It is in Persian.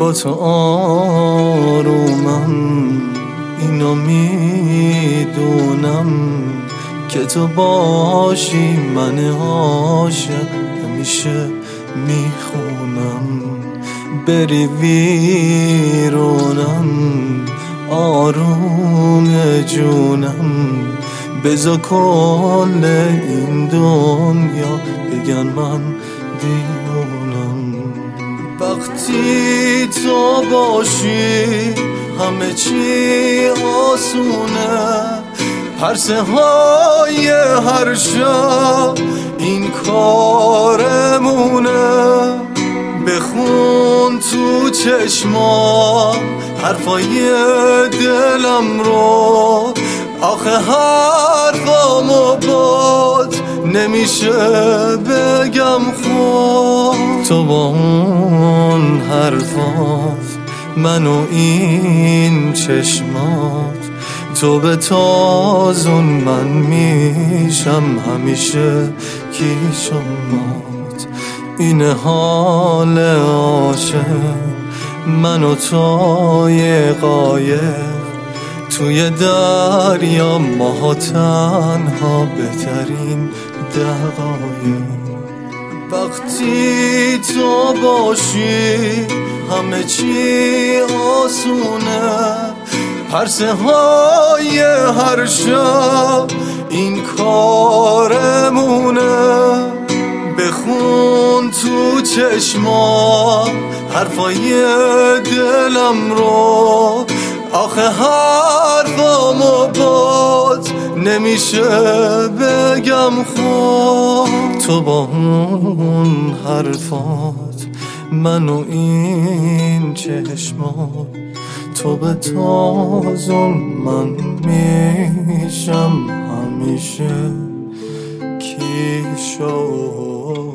با تو آرومم، اینو میدونم که تو باشی من عاشق همیشه میخونم. بری ویرونم آروم جونم، بذار کل این دنیا بگن من دیوونم. وقتی تو باشی همه چی آسونه، پرسه های هر شب این کارمونه. بخون تو چشمام حرفای دلم رو، آخه حرفامو باد نمیشه بگم خود. تو با اون حرفات منو این چشمات، تو به تازون من میشم همیشه کیشمات. این حال عاشق من و توی قایق، توی دریا ما تنها بهترین دقایق. وقتی تو باشی همه چی آسونه، پرسه های هر شب این کارمونه. بخون تو چشمام حرفای دلم رو، آخه حرفامو باد نمیشه بگم خود. تو با اون حرفات منو این چشمات، تو به تازم من میشم همیشه کی شد.